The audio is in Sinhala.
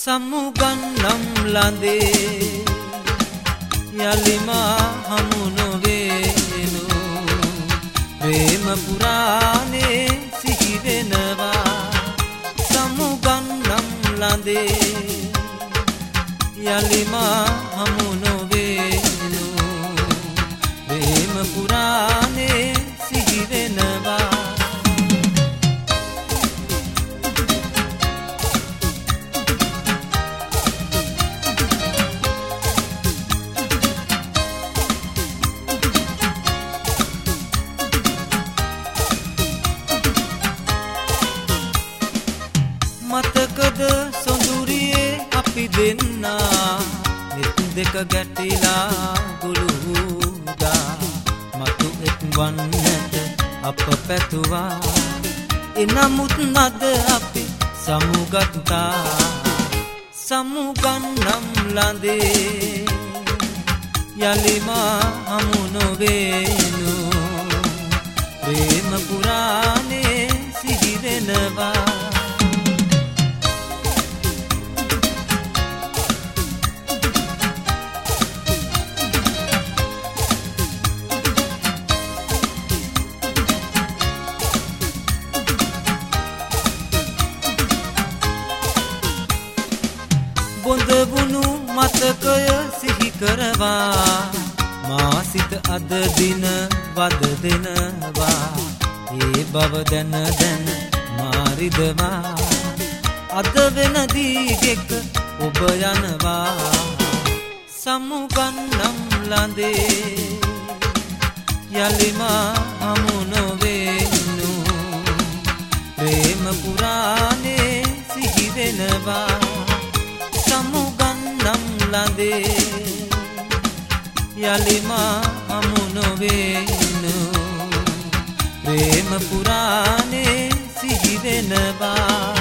සමුගන්නම් ලඳේ යලිම හමු නොවේනු ප්‍රේම පුරාණේ සිහි වෙනවා සමුගන්නම් ලඳේ යලිම හමු නොවේනු ප්‍රේම පුරාණේ සිහි වෙනවා මතකද සොඳුරියේ අපි දෙන්නා නෙත් දෙක ගැටිලා ගුළුදා මතු එක් වන්නට අප පැතුවා එනමුත් නද අපි සමුගත්තා සමුගන්නම් ලඳේ යලිම හමු නොවේනු ප්‍රේම පුරාණේ සිහි වෙනවා බොඳවුණු මතකය සිහි කරවා මා සිත අද දින වද දෙනවා ඒ බව දැන දැන මාරිදවා අද වෙන දීගෙක ඔබ යනවා සමුගන්නම් ලඳේ යලිම හමු නොවේනු ප්‍රේම පුරාණේ සිහි වෙනවා සමුගන්නම් ලඳේ යලිම හමු නොවේනු ප්‍රේම පුරාණේ සිහි වෙනවා